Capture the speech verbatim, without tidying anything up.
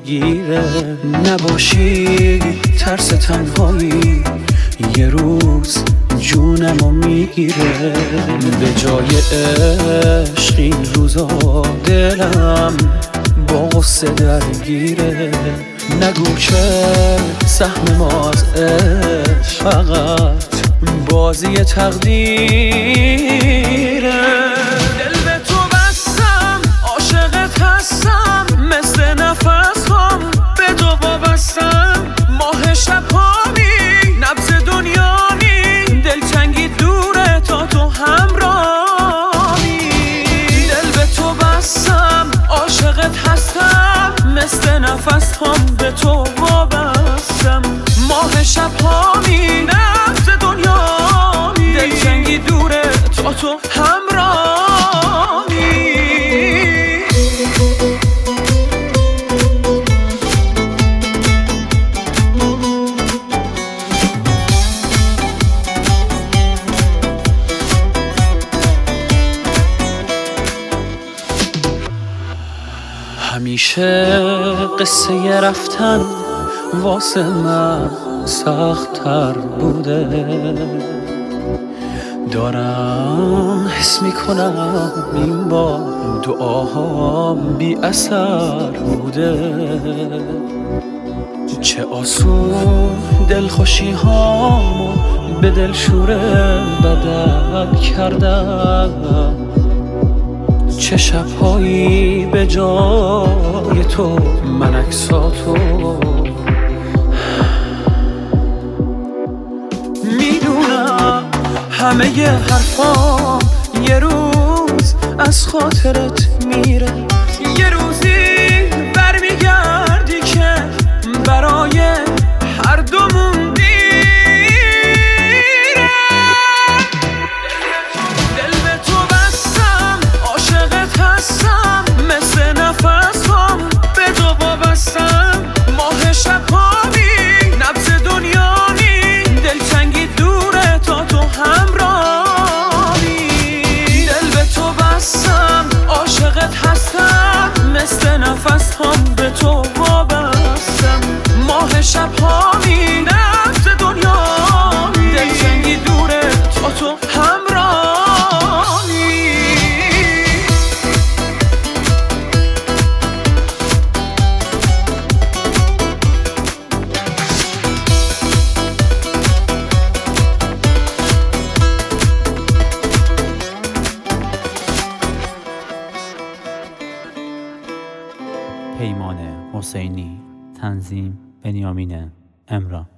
میگیره. نباشی ترس تنهایی یه روز جونمو میگیره. به جای عشق این روزا دلم با غصه درگیره. نگو که سهم ما از عشق فقط بازی تقدیره. دل به تو بستم، عاشقت هستم، مثل نفس هم به تو وابستم. ماه شب‌هامی، نبض دنیامی، دلتنگی دوره تا تو همراهی. دل به تو بستم، عاشقت هستم، مثل نفس هم به تو وابستم. ماه شب‌هامی، نبض دنیامی، دلتنگی دوره تا تو همراهی. همیشه قصه رفتن واسه من سخت تر بوده. دارم حس میکنم این بار دعاهام بی اثر بوده. چه آسون دلخوشی هامو به دلشوره بدل کردم. چه شبهایی به جای تو من عکساتو میدونم. همه ی حرفام یه روز از خاطرت میره. یه روزی برمیگردی که برای هر دومون دیره. دل به تو بستم، عاشقت هستم، مثل نفس هم به تو وابستم. ماه شب‌هامی، نبض دنیامی، دلتنگی دوره تا تو همراهی. دل به تو بستم، عاشقت هستم، مثل نفس هم به تو وابستم. ماه شب‌هامی، نبض دنیامی، دلتنگی دوره تا تو همراهی. پیمان حسینی، تنظیم بنیامین امران.